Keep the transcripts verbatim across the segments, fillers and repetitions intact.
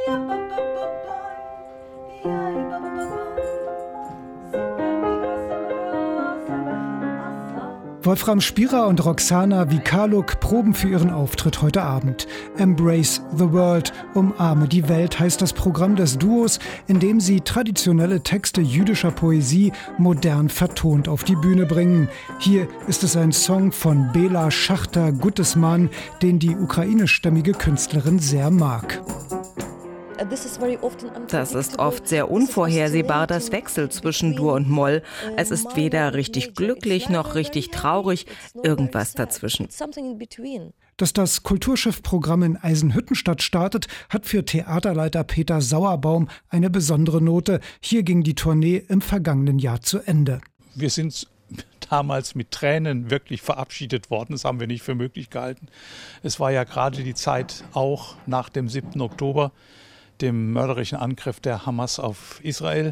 Wolfram Spierer und Roxana Wikaluk proben für ihren Auftritt heute Abend. Embrace the World, umarme die Welt, heißt das Programm des Duos, in dem sie traditionelle Texte jüdischer Poesie modern vertont auf die Bühne bringen. Hier ist es ein Song von Bela Schachter-Guttesman, den die ukrainischstämmige Künstlerin sehr mag. Das ist oft sehr unvorhersehbar, das Wechsel zwischen Dur und Moll. Es ist weder richtig glücklich noch richtig traurig, irgendwas dazwischen. Dass das Kulturschiff-Programm in Eisenhüttenstadt startet, hat für Theaterleiter Peter Sauerbaum eine besondere Note. Hier ging die Tournee im vergangenen Jahr zu Ende. Wir sind damals mit Tränen wirklich verabschiedet worden. Das haben wir nicht für möglich gehalten. Es war ja gerade die Zeit auch nach dem siebten Oktober, dem mörderischen Angriff der Hamas auf Israel.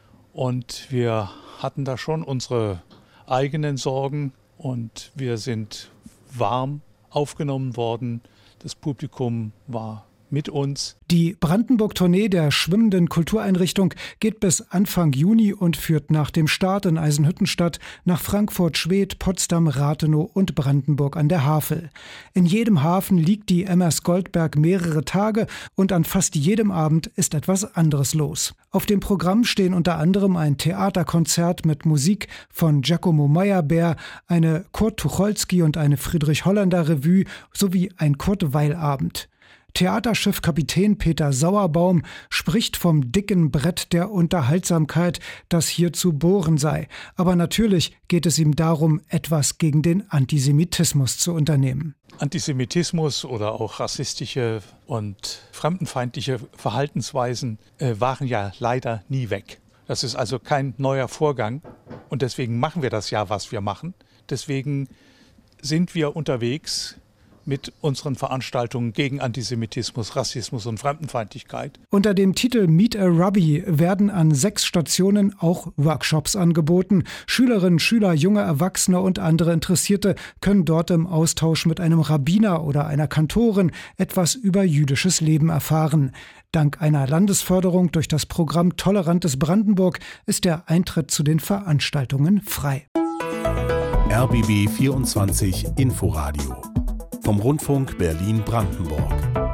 Und wir hatten da schon unsere eigenen Sorgen und wir sind warm aufgenommen worden. Das Publikum war mit uns. Die Brandenburg-Tournee der schwimmenden Kultureinrichtung geht bis Anfang Juni und führt nach dem Start in Eisenhüttenstadt nach Frankfurt, Schwedt, Potsdam, Rathenow und Brandenburg an der Havel. In jedem Hafen liegt die M S Goldberg mehrere Tage und an fast jedem Abend ist etwas anderes los. Auf dem Programm stehen unter anderem ein Theaterkonzert mit Musik von Giacomo Meyerbeer, eine Kurt Tucholsky und eine Friedrich Holländer Revue sowie ein Kurt-Weil-Abend. Theaterschiff-Kapitän Peter Sauerbaum spricht vom dicken Brett der Unterhaltsamkeit, das hier zu bohren sei. Aber natürlich geht es ihm darum, etwas gegen den Antisemitismus zu unternehmen. Antisemitismus oder auch rassistische und fremdenfeindliche Verhaltensweisen äh, waren ja leider nie weg. Das ist also kein neuer Vorgang und deswegen machen wir das ja, was wir machen. Deswegen sind wir unterwegs mit unseren Veranstaltungen gegen Antisemitismus, Rassismus und Fremdenfeindlichkeit. Unter dem Titel Meet a Rabbi werden an sechs Stationen auch Workshops angeboten. Schülerinnen, Schüler, junge Erwachsene und andere Interessierte können dort im Austausch mit einem Rabbiner oder einer Kantorin etwas über jüdisches Leben erfahren. Dank einer Landesförderung durch das Programm Tolerantes Brandenburg ist der Eintritt zu den Veranstaltungen frei. R B B vierundzwanzig Inforadio vom Rundfunk Berlin-Brandenburg.